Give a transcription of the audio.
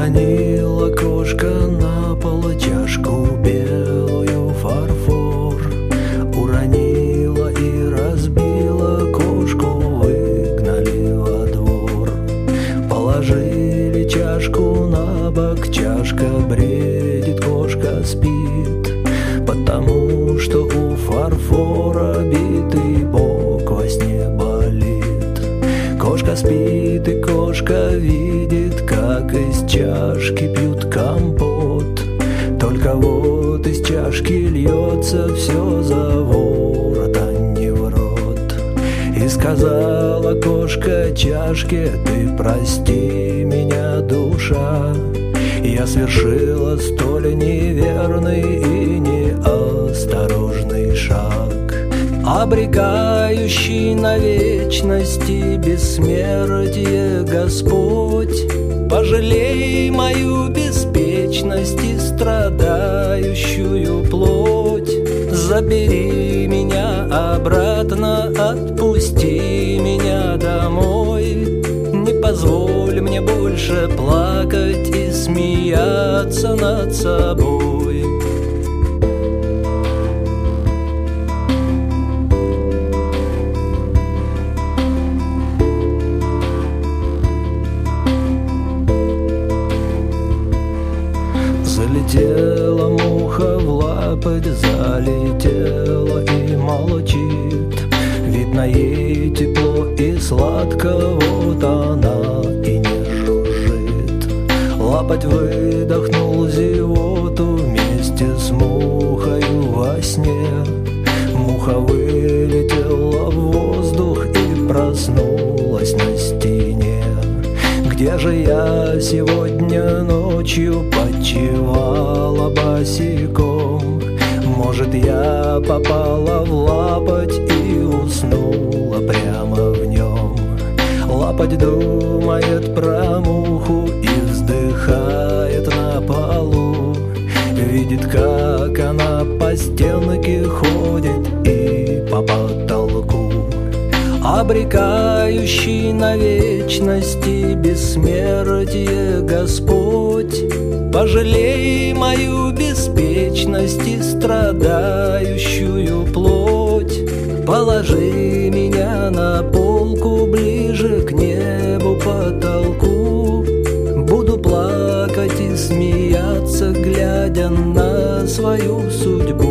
Уронила кошка на пол чашку белую фарфор. Уронила и разбила кошку, выгнали во двор. Положили чашку на бок, чашка бредит, кошка спит, потому что у фарфора битый бок во сне болит. Кошка спит и кошка видит, как из чашки пьют компот. Только вот из чашки льется все за ворот, а не в рот. И сказала кошка чашке: ты прости меня, душа, я совершила столь неверный и неосторожный шаг, обрекающий на вечности бессмертие. Господь, пожалей мою беспечность и страдающую плоть. Забери меня обратно, отпусти меня домой. Не позволь мне больше плакать и смеяться над собой. Залетела муха в лапоть, залетела и молчит. Видно, ей тепло и сладко, вот она и не жужжит. Лапоть выдохнул зевоту вместе с мухою во сне. Муха вылетела в воздух и проснулась на стене. Где же я сегодня ночью почивала босиком? Может, я попала в лапоть и уснула прямо в нем. Лапоть думает про муху и вздыхает на полу. Видит, как она по стенке ходит и по потолку. Обрекающий на вечности бессмертие Господь, пожалей мою беспечность и страдающую плоть. Положи меня на полку ближе к небу, потолку. Буду плакать и смеяться, глядя на свою судьбу.